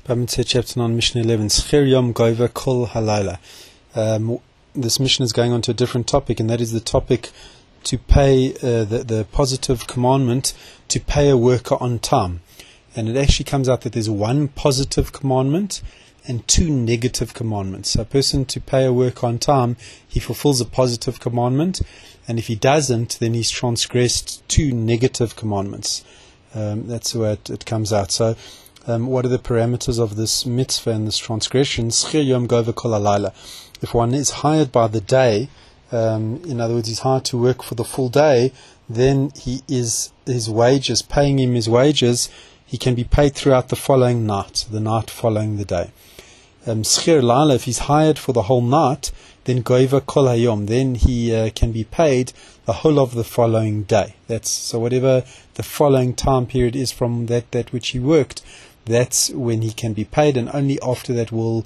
Bamidbar chapter 9, Mishnah 11. Schir Yom Goiva Kol Halayla. This Mishnah is going on to a different topic, and that is the topic to pay the positive commandment to pay a worker on time. And it actually comes out that there's one positive commandment and two negative commandments. So a person to pay a worker on time, he fulfills a positive commandment, and if he doesn't, then he's transgressed two negative commandments. That's the way it comes out. So what are the parameters of this mitzvah and this transgression? Schir Yom Goiva Kol Halayla. If one is hired by the day, in other words, he's hired to work for the full day, then his wages, paying him his wages, he can be paid throughout the following night, the night following the day. Schir Laila, if he's hired for the whole night, then Goiva Kol Hayom, then he can be paid the whole of the following day. So whatever the following time period is from that which he worked, that's when he can be paid, and only after that will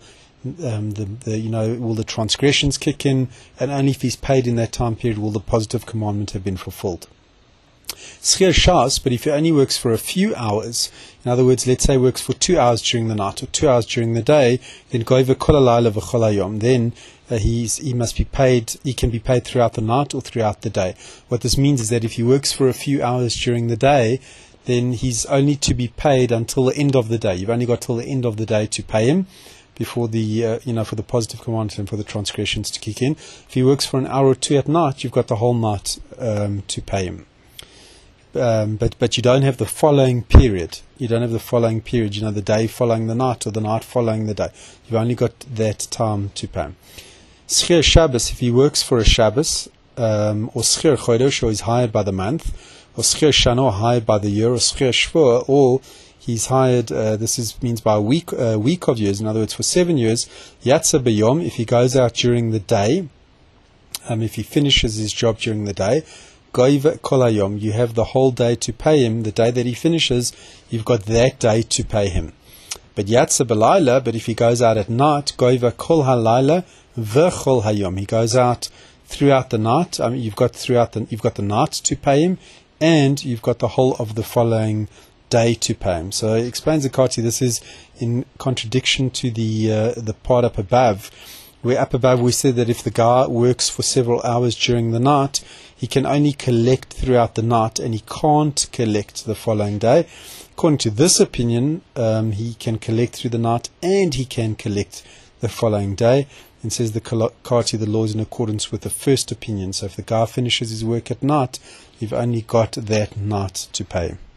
the transgressions kick in, and only if he's paid in that time period will the positive commandment have been fulfilled. Schir Shas, but if he only works for a few hours, in other words, let's say works for 2 hours during the night or 2 hours during the day, then Goiva Kol Halayla v'Chol Hayom, then he must be paid. He can be paid throughout the night or throughout the day. What this means is that if he works for a few hours during the day, then he's only to be paid until the end of the day. You've only got till the end of the day to pay him before the for the positive commandment and for the transgressions to kick in. If he works for an hour or two at night, you've got the whole night to pay him. But you don't have the following period. You don't have the following period, the day following the night or the night following the day. You've only got that time to pay him. Schir Shabbos, if he works for a Shabbos, or Schir Chodesh, or he's hired by the month, or Schir Shana, hired by the year, or Schir Shvur, or he's hired, means by a week of years, in other words, for 7 years. Yatsa B'yom, if he goes out during the day, if he finishes his job during the day, Goiva Kol Hayom, you have the whole day to pay him. The day that he finishes, you've got that day to pay him. But Yatsa B'layla, but if he goes out at night, Goiva Kol Halayla v'Chol Hayom, he goes out throughout the night. You've got the night to pay him, and you've got the whole of the following day to pay him. So it explains the Kati. This is in contradiction to the part up above, where up above we said that if the guy works for several hours during the night, he can only collect throughout the night, and he can't collect the following day. According to this opinion, he can collect through the night and he can collect the following day. And says the Kati, the law is in accordance with the first opinion. So if the guy finishes his work at night, you've only got that night to pay him.